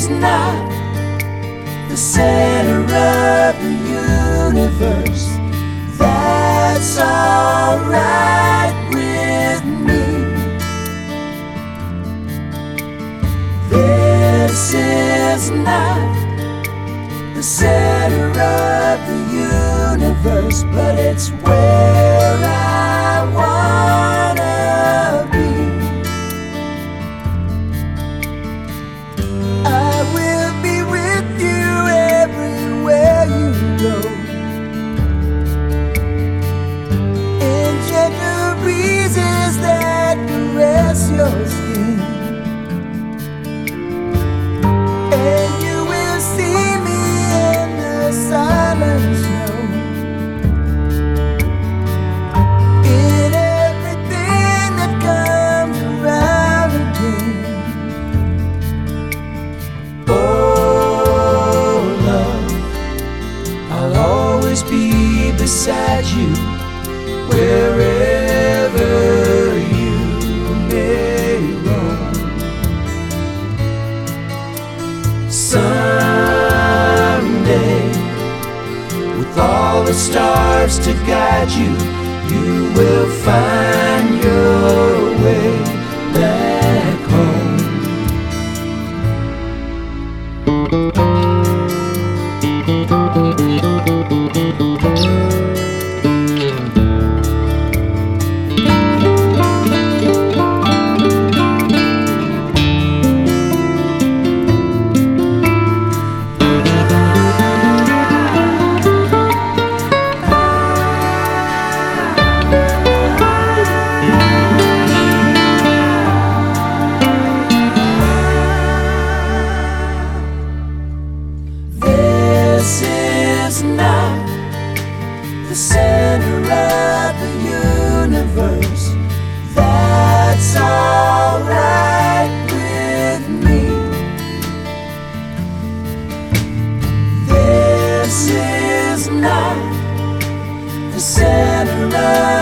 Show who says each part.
Speaker 1: is not the center of the universe. That's alright with me. This is not the center of the universe, but it's where I wanna be. I will be with you everywhere you go, in gentle breezes that caress your skin, and you will see me in the silent snow, in everything that comes around again. Oh love, I'll always be beside you wherever you may roam. Someday, with all the stars to guide you, you will find your way back home. This is not the center of the universe. That's alright with me. This is not the center of